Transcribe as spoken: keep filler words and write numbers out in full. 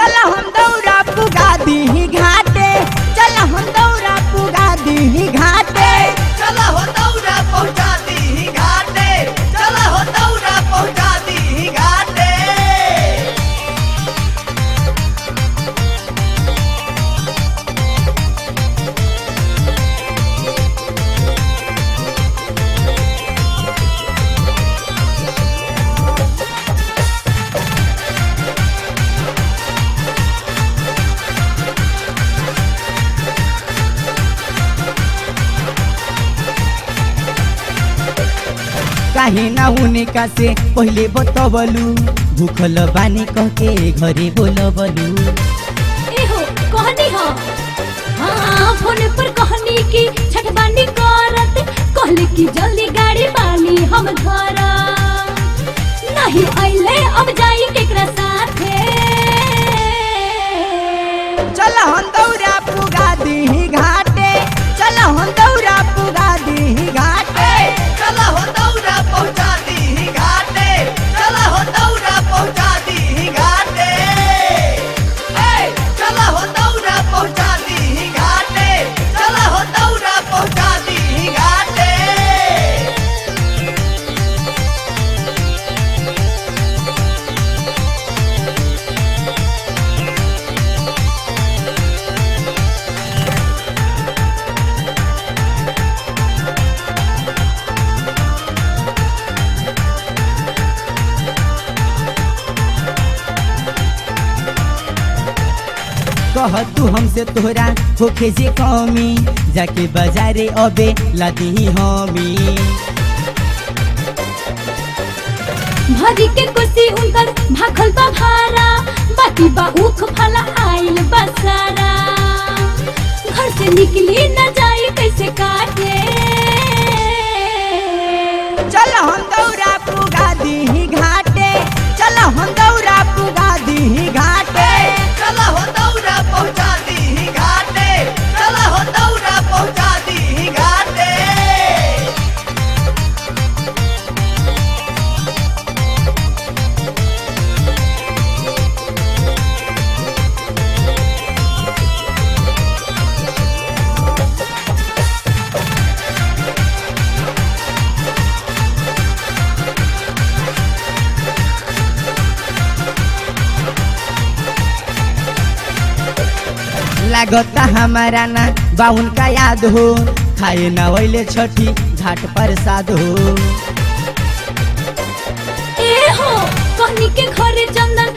चल हम दौरा पुगा दी घाटे, चल हम दौरा पुगा दी घाटे, चल हो दौरा पहुँचा दी घाटे, चल हो दौरा पहुँचा दी घाटे। काहे ना उनका से पहले बतबलू, भूखल बानी कह के घरे बोलबलू। एहो कहनी हो हाँ फोन पर कहनी की छठ बानी करत, कहले की जल्दी गाड़ी बानी हम घर नहीं आइले अब जाई केकरा साथे। चल हम दौरा पुगा दी घाटे, चल हम दौरा पुगा दी घाटे, चल हो दौरा पहुँचा दी घाटे, चल हो दौरा पहुँचा दी घाटे। ए, चल हो दौरा पहुँचा दी घाटे, चल हो दौरा पहुँचा दी घाटे। कह तू हमसे तोहरा होखे जे कमी, जाके बाजारे अबे लादी हमी। भरी के कुर्सी उनकर भाखल बा भारा, बाकी बा उख फला आइल बसारा, घर से निकली न जाई कैसे काटे। चल हम दौरा पुगा दी घाटे, चल हम दौरा पुगा दी घाटे, चल हो दौरा पहुँचा दी घाटे, चल हो दौरा पहुँचा दी घाटे। लागता हमारा ना बाउन का याद हो, खाए ना वैले छठी घाट प्रसाद हो। ए हो कहनी के घरे चंदन